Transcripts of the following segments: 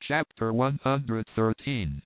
Chapter 113.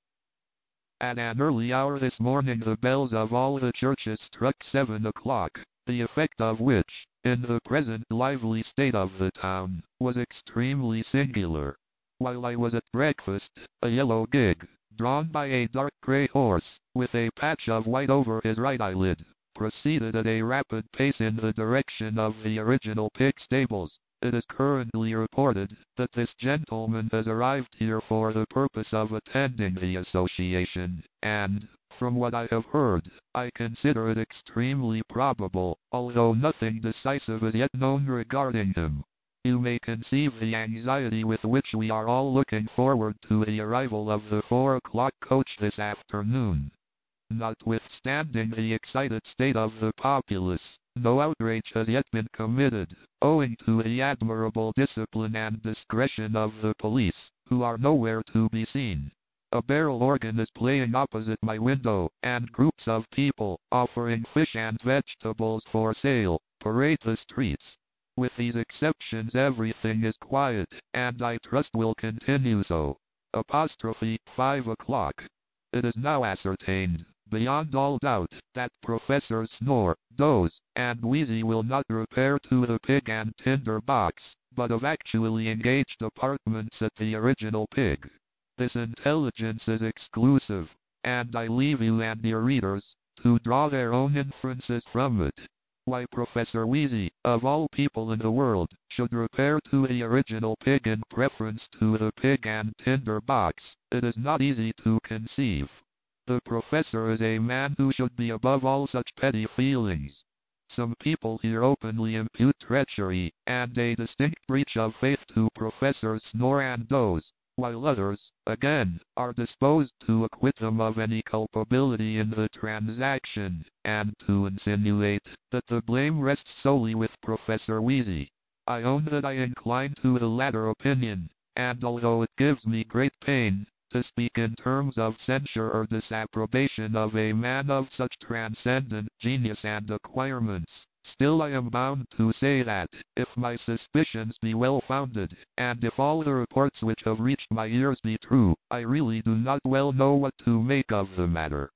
At an early hour this morning the bells of all the churches struck 7 o'clock, the effect of which, in the present lively state of the town, was extremely singular. While I was at breakfast, a yellow gig, drawn by a dark grey horse, with a patch of white over his right eyelid, proceeded at a rapid pace in the direction of the original pig stables. It is currently reported that this gentleman has arrived here for the purpose of attending the association, and, from what I have heard, I consider it extremely probable, although nothing decisive is yet known regarding him. You may conceive the anxiety with which we are all looking forward to the arrival of the 4 o'clock coach this afternoon. Notwithstanding the excited state of the populace, no outrage has yet been committed, owing to the admirable discipline and discretion of the police, who are nowhere to be seen. A barrel organ is playing opposite my window, and groups of people, offering fish and vegetables for sale, parade the streets. With these exceptions everything is quiet, and I trust will continue so. 5 o'clock. It is now ascertained, beyond all doubt, that Professors Snore, Doze, and Wheezy will not repair to the Pig and Tinder Box, but have actually engaged apartments at the original Pig. This intelligence is exclusive, and I leave you and your readers to draw their own inferences from it. Why Professor Wheezy, of all people in the world, should repair to the original Pig in preference to the Pig and Tinder Box, it is not easy to conceive. The Professor is a man who should be above all such petty feelings. Some people here openly impute treachery, and a distinct breach of faith to Professors Snore and Doze, while others, again, are disposed to acquit them of any culpability in the transaction, and to insinuate that the blame rests solely with Professor Wheezy. I own that I incline to the latter opinion, and although it gives me great pain to speak in terms of censure or disapprobation of a man of such transcendent genius and acquirements, still I am bound to say that, if my suspicions be well founded, and if all the reports which have reached my ears be true, I really do not well know what to make of the matter.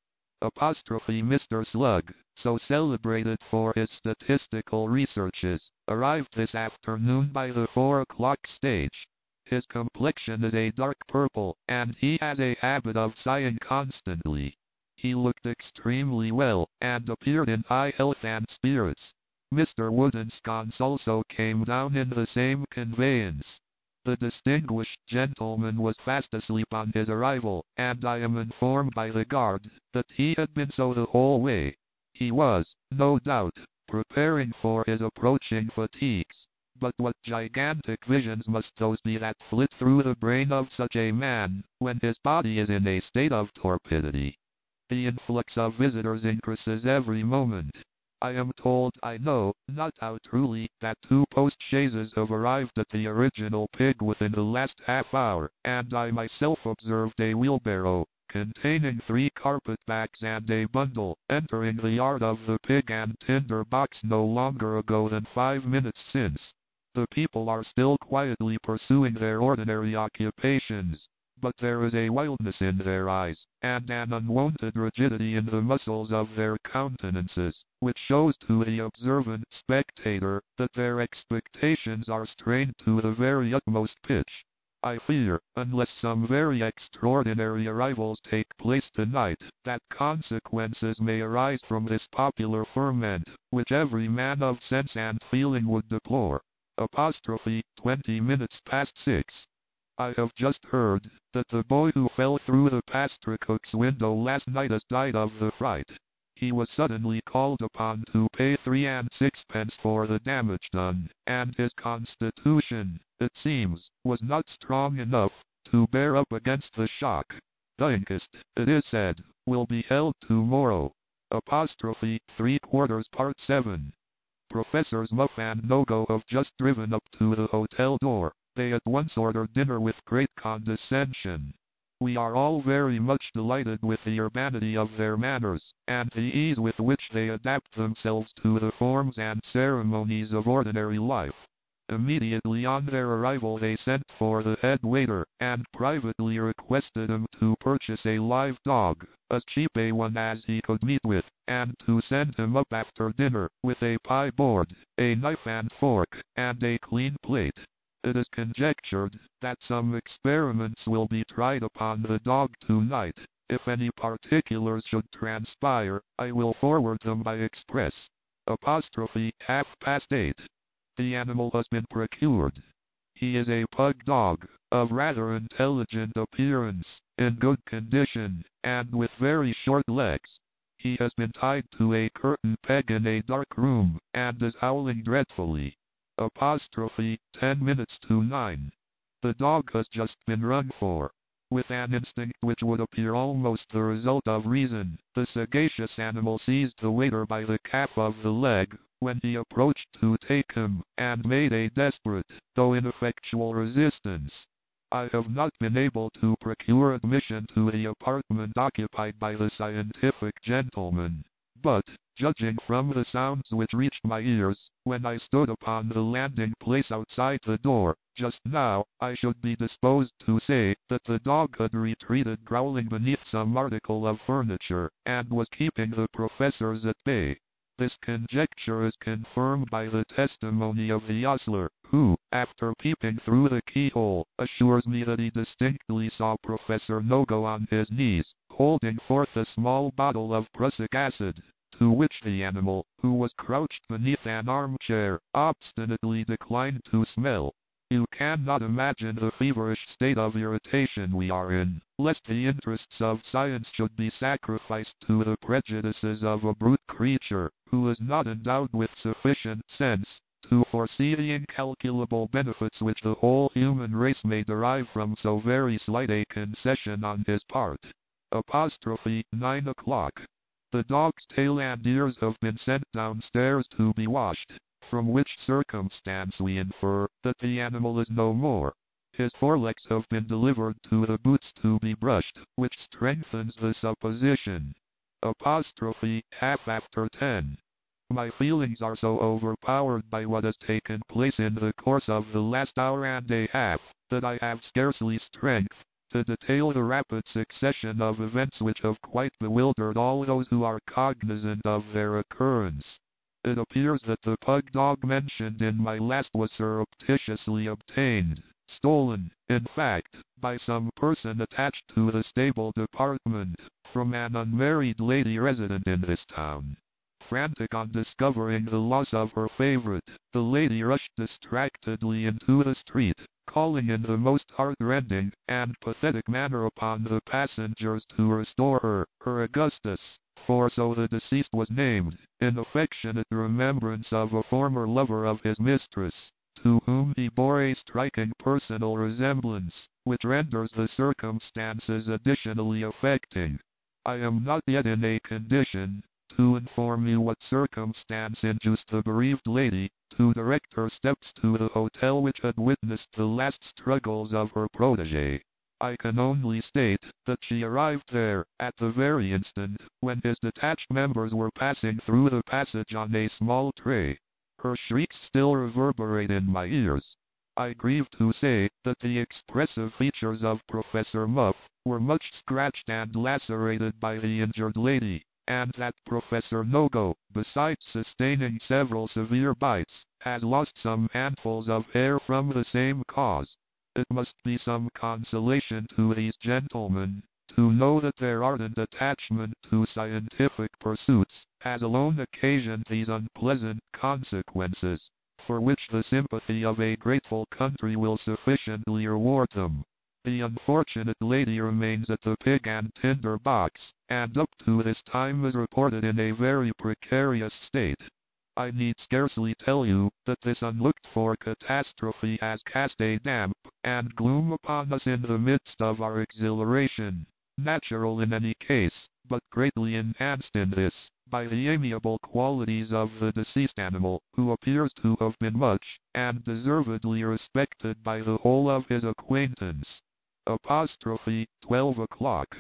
Mr. Slug, so celebrated for his statistical researches, arrived this afternoon by the 4 o'clock stage. His complexion is a dark purple, and he has a habit of sighing constantly. He looked extremely well, and appeared in high health and spirits. Mr. Woodensconce also came down in the same conveyance. The distinguished gentleman was fast asleep on his arrival, and I am informed by the guard that he had been so the whole way. He was, no doubt, preparing for his approaching fatigues. But what gigantic visions must those be that flit through the brain of such a man, when his body is in a state of torpidity? The influx of visitors increases every moment. I am told, I know not how truly, that 2 post-chaises have arrived at the original Pig within the last half hour, and I myself observed a wheelbarrow, containing 3 carpet-bags and a bundle, entering the yard of the Pig and Tinder Box no longer ago than 5 minutes since. The people are still quietly pursuing their ordinary occupations, but there is a wildness in their eyes, and an unwonted rigidity in the muscles of their countenances, which shows to the observant spectator that their expectations are strained to the very utmost pitch. I fear, unless some very extraordinary arrivals take place tonight, that consequences may arise from this popular ferment, which every man of sense and feeling would deplore. 20 minutes past 6. I have just heard that the boy who fell through the pastry cook's window last night has died of the fright. He was suddenly called upon to pay 3 and 6pence for the damage done, and his constitution, it seems, was not strong enough to bear up against the shock. The inquest, it is said, will be held tomorrow. 3/4 part 7. Professors Muff and Nogo have just driven up to the hotel door. They at once ordered dinner with great condescension. We are all very much delighted with the urbanity of their manners, and the ease with which they adapt themselves to the forms and ceremonies of ordinary life. Immediately on their arrival they sent for the head waiter, and privately requested him to purchase a live dog, as cheap a one as he could meet with, and to send him up after dinner, with a pie board, a knife and fork, and a clean plate. It is conjectured that some experiments will be tried upon the dog tonight. If any particulars should transpire, I will forward them by express. Apostrophe 8:30. The animal has been procured. He is a pug dog, of rather intelligent appearance, in good condition, and with very short legs. He has been tied to a curtain peg in a dark room, and is howling dreadfully. Apostrophe 9:10. The dog has just been rung for. With an instinct which would appear almost the result of reason, the sagacious animal seized the waiter by the calf of the leg, when he approached to take him, and made a desperate, though ineffectual resistance. I have not been able to procure admission to the apartment occupied by the scientific gentleman, but, judging from the sounds which reached my ears, when I stood upon the landing place outside the door, just now, I should be disposed to say that the dog had retreated growling beneath some article of furniture, and was keeping the professors at bay. This conjecture is confirmed by the testimony of the ostler, who, after peeping through the keyhole, assures me that he distinctly saw Professor Nogo on his knees, holding forth a small bottle of prussic acid, to which the animal, who was crouched beneath an armchair, obstinately declined to smell. You cannot imagine the feverish state of irritation we are in, lest the interests of science should be sacrificed to the prejudices of a brute creature, who is not endowed with sufficient sense to foresee the incalculable benefits which the whole human race may derive from so very slight a concession on his part. Apostrophe 9 o'clock. The dog's tail and ears have been sent downstairs to be washed, from which circumstance we infer that the animal is no more. His forelegs have been delivered to the boots to be brushed, which strengthens the supposition. Apostrophe 10:30. My feelings are so overpowered by what has taken place in the course of the last hour and a half, that I have scarcely strength to detail the rapid succession of events which have quite bewildered all those who are cognizant of their occurrence. It appears that the pug dog mentioned in my last was surreptitiously obtained, stolen, in fact, by some person attached to the stable department, from an unmarried lady resident in this town. Frantic on discovering the loss of her favorite, the lady rushed distractedly into the street, calling in the most heart-rending and pathetic manner upon the passengers to restore her Augustus, for so the deceased was named, in affectionate remembrance of a former lover of his mistress, to whom he bore a striking personal resemblance, which renders the circumstances additionally affecting. I am not yet in a condition to inform you what circumstance induced the bereaved lady to direct her steps to the hotel which had witnessed the last struggles of her protege. I can only state that she arrived there at the very instant when his detached members were passing through the passage on a small tray. Her shrieks still reverberate in my ears. I grieve to say that the expressive features of Professor Muff were much scratched and lacerated by the injured lady, and that Professor Nogo, besides sustaining several severe bites, has lost some handfuls of hair from the same cause. It must be some consolation to these gentlemen to know that their ardent attachment to scientific pursuits has alone occasioned these unpleasant consequences, for which the sympathy of a grateful country will sufficiently reward them. The unfortunate lady remains at the Pig and Tinder box, and up to this time is reported in a very precarious state. I need scarcely tell you that this unlooked-for catastrophe has cast a damp and gloom upon us in the midst of our exhilaration, natural in any case, but greatly enhanced in this by the amiable qualities of the deceased animal, who appears to have been much and deservedly respected by the whole of his acquaintance. Apostrophe 12 o'clock.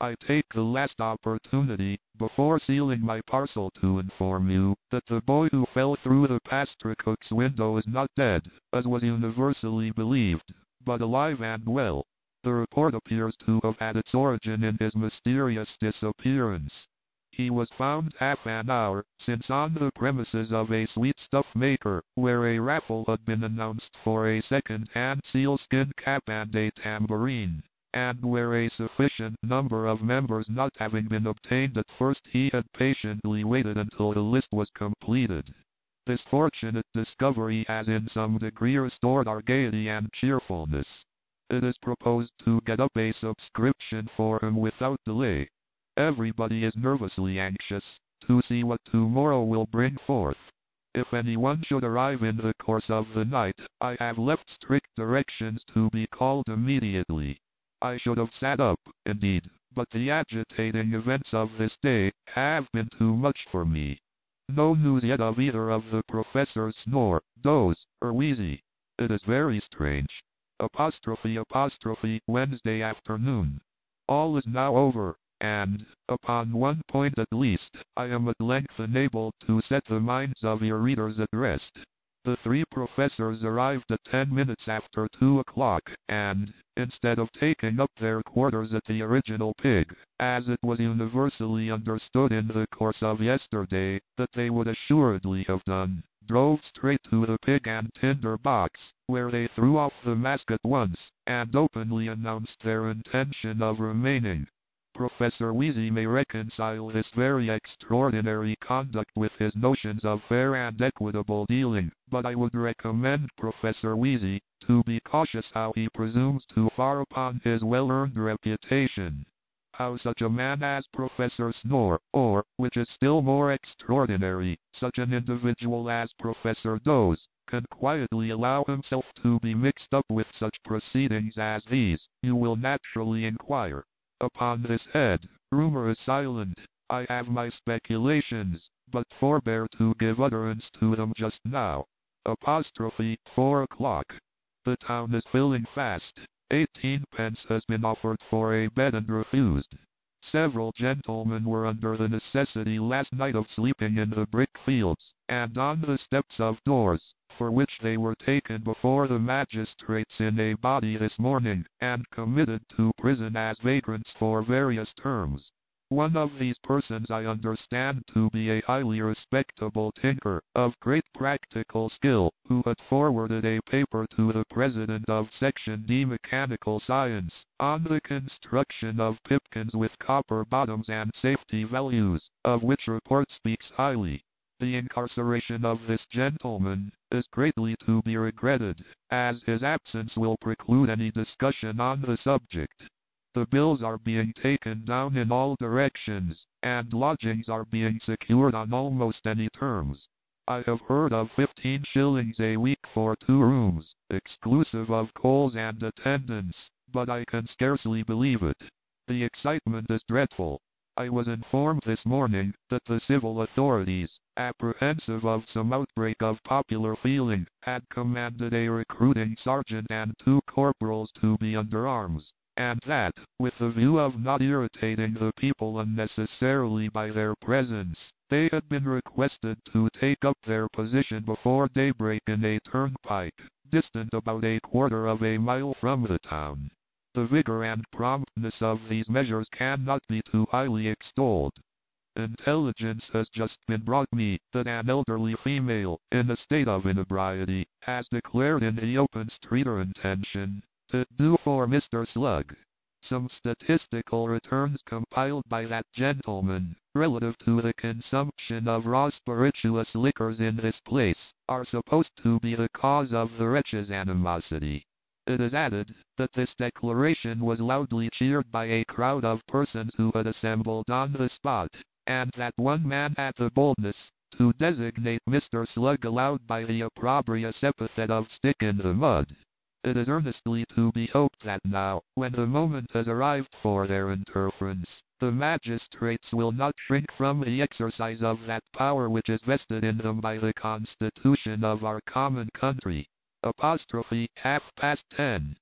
I take the last opportunity, before sealing my parcel, to inform you that the boy who fell through the pastry cook's window is not dead, as was universally believed, but alive and well. The report appears to have had its origin in his mysterious disappearance. He was found half an hour since on the premises of a sweetstuff maker, where a raffle had been announced for a second-hand sealskin cap and a tambourine, and where a sufficient number of members not having been obtained at first, he had patiently waited until the list was completed. This fortunate discovery has in some degree restored our gaiety and cheerfulness. It is proposed to get up a subscription for him without delay. Everybody is nervously anxious to see what tomorrow will bring forth. If anyone should arrive in the course of the night, I have left strict directions to be called immediately. I should have sat up, indeed, but the agitating events of this day have been too much for me. No news yet of either of the professors Snore, Doze, or Wheezy. It is very strange. Wednesday afternoon. All is now over, and, upon one point at least, I am at length enabled to set the minds of your readers at rest. The three professors arrived at 10 minutes after 2 o'clock, and, instead of taking up their quarters at the original Pig, as it was universally understood in the course of yesterday that they would assuredly have done, drove straight to the Pig and Tinder box, where they threw off the mask at once, and openly announced their intention of remaining. Professor Wheezy may reconcile this very extraordinary conduct with his notions of fair and equitable dealing, but I would recommend Professor Wheezy to be cautious how he presumes too far upon his well-earned reputation. How such a man as Professor Snore, or, which is still more extraordinary, such an individual as Professor Doze, can quietly allow himself to be mixed up with such proceedings as these, you will naturally inquire. Upon this head, rumor is silent. I have my speculations, but forbear to give utterance to them just now. 4 o'clock. The town is filling fast. 18 pence has been offered for a bed and refused. Several gentlemen were under the necessity last night of sleeping in the brick fields, and on the steps of doors, for which they were taken before the magistrates in a body this morning, and committed to prison as vagrants for various terms. One of these persons I understand to be a highly respectable tinker, of great practical skill, who had forwarded a paper to the president of Section D Mechanical Science, on the construction of pipkins with copper bottoms and safety values, of which report speaks highly. The incarceration of this gentleman is greatly to be regretted, as his absence will preclude any discussion on the subject. The bills are being taken down in all directions, and lodgings are being secured on almost any terms. I have heard of 15 shillings a week for 2 rooms, exclusive of coals and attendance, but I can scarcely believe it. The excitement is dreadful. I was informed this morning that the civil authorities, apprehensive of some outbreak of popular feeling, had commanded a recruiting sergeant and 2 corporals to be under arms, and that, with the view of not irritating the people unnecessarily by their presence, they had been requested to take up their position before daybreak in a turnpike, distant about a quarter of a mile from the town. The vigor and promptness of these measures cannot be too highly extolled. Intelligence has just been brought me that an elderly female, in a state of inebriety, has declared in the open street her intention to do for Mr. Slug. Some statistical returns compiled by that gentleman, relative to the consumption of raw spirituous liquors in this place, are supposed to be the cause of the wretch's animosity. It is added that this declaration was loudly cheered by a crowd of persons who had assembled on the spot, and that one man had the boldness to designate Mr. Slug aloud by the opprobrious epithet of stick in the mud. It is earnestly to be hoped that now, when the moment has arrived for their interference, the magistrates will not shrink from the exercise of that power which is vested in them by the Constitution of our common country. 10:30. The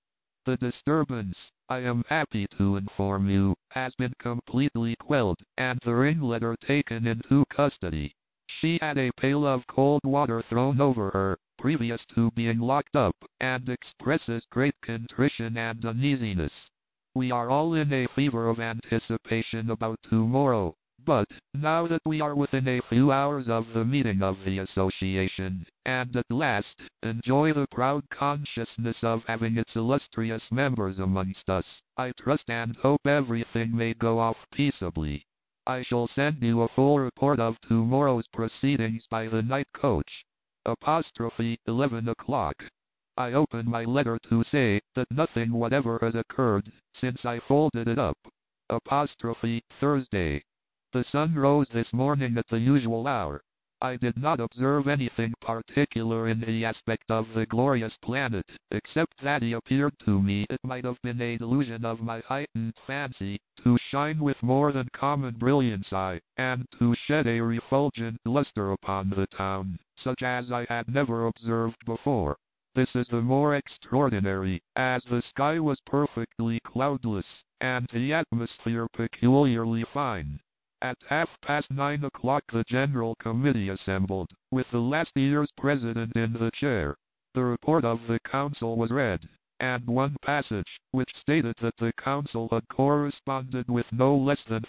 The disturbance, I am happy to inform you, has been completely quelled, and the ringleader taken into custody. She had a pail of cold water thrown over her, previous to being locked up, and expresses great contrition and uneasiness. We are all in a fever of anticipation about tomorrow, but, now that we are within a few hours of the meeting of the association, and at last enjoy the proud consciousness of having its illustrious members amongst us, I trust and hope everything may go off peaceably. I shall send you a full report of tomorrow's proceedings by the night coach. 11 o'clock. I open my letter to say that nothing whatever has occurred since I folded it up. Thursday. The sun rose this morning at the usual hour. I did not observe anything particular in the aspect of the glorious planet, except that he appeared to me, it might have been a delusion of my heightened fancy, to shine with more than common brilliancy, and to shed a refulgent luster upon the town, such as I had never observed before. This is the more extraordinary, as the sky was perfectly cloudless, and the atmosphere peculiarly fine. At 9:30 o'clock the General Committee assembled, with the last year's President in the chair. The report of the Council was read, and one passage, which stated that the Council had corresponded with no less than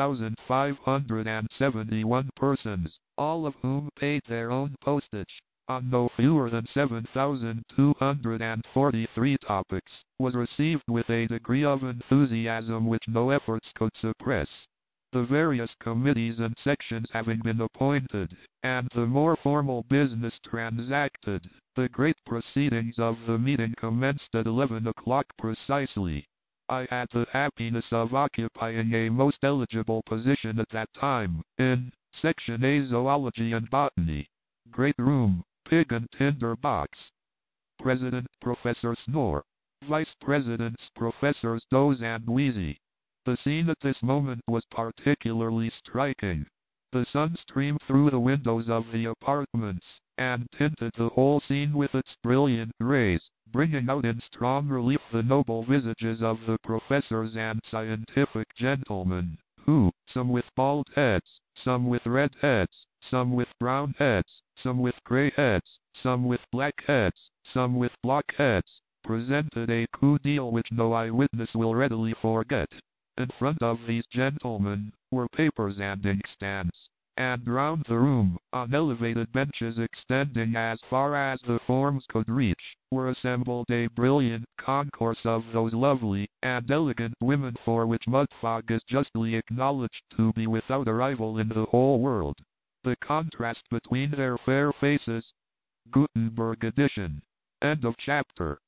3,571 persons, all of whom paid their own postage, on no fewer than 7,243 topics, was received with a degree of enthusiasm which no efforts could suppress. The various committees and sections having been appointed, and the more formal business transacted, the great proceedings of the meeting commenced at 11 o'clock precisely. I had the happiness of occupying a most eligible position at that time, in Section A, Zoology and Botany. Great room, pig and tinder box. President, Professor Snore. Vice Presidents, Professors Doze and Wheezy. The scene at this moment was particularly striking. The sun streamed through the windows of the apartments, and tinted the whole scene with its brilliant rays, bringing out in strong relief the noble visages of the professors and scientific gentlemen, who, some with bald heads, some with red heads, some with brown heads, some with grey heads, some with black heads, some with block heads, presented a coup d'oeil which no eyewitness will readily forget. In front of these gentlemen were papers and inkstands, and round the room, on elevated benches extending as far as the forms could reach, were assembled a brilliant concourse of those lovely and elegant women for which Mudfog is justly acknowledged to be without a rival in the whole world. The contrast between their fair faces. Gutenberg edition. End of chapter.